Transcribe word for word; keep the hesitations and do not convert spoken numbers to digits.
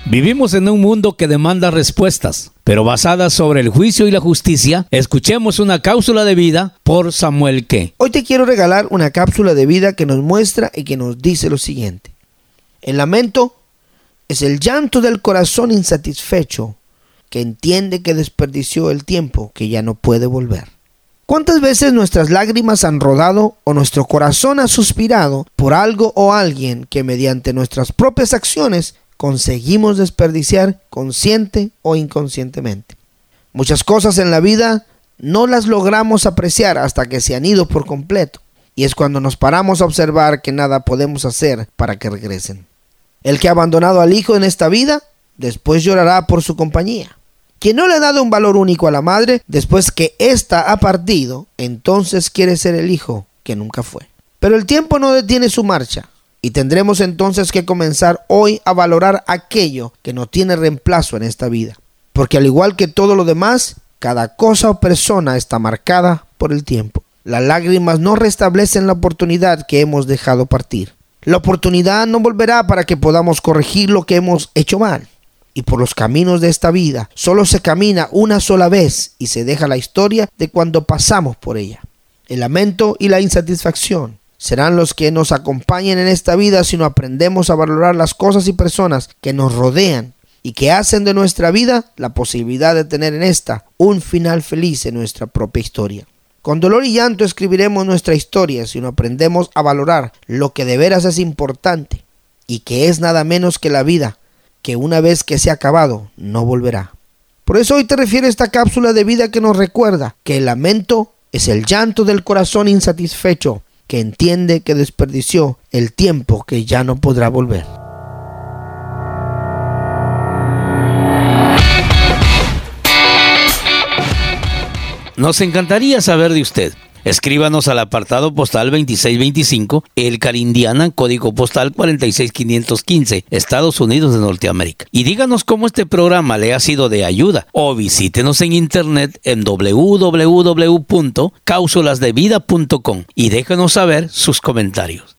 Vivimos en un mundo que demanda respuestas, pero basadas sobre el juicio y la justicia. Escuchemos una cápsula de vida por Samuel Ke. Hoy te quiero regalar una cápsula de vida que nos muestra y que nos dice lo siguiente. El lamento es el llanto del corazón insatisfecho que entiende que desperdició el tiempo que ya no puede volver. ¿Cuántas veces nuestras lágrimas han rodado o nuestro corazón ha suspirado por algo o alguien que mediante nuestras propias acciones conseguimos desperdiciar consciente o inconscientemente? Muchas cosas en la vida no las logramos apreciar hasta que se han ido por completo, y es cuando nos paramos a observar que nada podemos hacer para que regresen. El que ha abandonado al hijo en esta vida, después llorará por su compañía. Quien no le ha dado un valor único a la madre, después que ésta ha partido, entonces quiere ser el hijo que nunca fue. Pero el tiempo no detiene su marcha, y tendremos entonces que comenzar hoy a valorar aquello que no tiene reemplazo en esta vida. Porque al igual que todo lo demás, cada cosa o persona está marcada por el tiempo. Las lágrimas no restablecen la oportunidad que hemos dejado partir. La oportunidad no volverá para que podamos corregir lo que hemos hecho mal. Y por los caminos de esta vida solo se camina una sola vez y se deja la historia de cuando pasamos por ella. El lamento y la insatisfacción serán los que nos acompañen en esta vida si no aprendemos a valorar las cosas y personas que nos rodean y que hacen de nuestra vida la posibilidad de tener en esta un final feliz en nuestra propia historia. Con dolor y llanto escribiremos nuestra historia si no aprendemos a valorar lo que de veras es importante y que es nada menos que la vida, que una vez que se ha acabado no volverá. Por eso hoy te refiero a esta cápsula de vida que nos recuerda que el lamento es el llanto del corazón insatisfecho que entiende que desperdició el tiempo que ya no podrá volver. Nos encantaría saber de usted. Escríbanos al apartado postal veintiséis veinticinco, Elkhart, Indiana, código postal cuarenta y seis quinientos quince, Estados Unidos de Norteamérica. Y díganos cómo este programa le ha sido de ayuda. O visítenos en internet en doble u doble u doble u punto cápsulas de vida punto com y déjenos saber sus comentarios.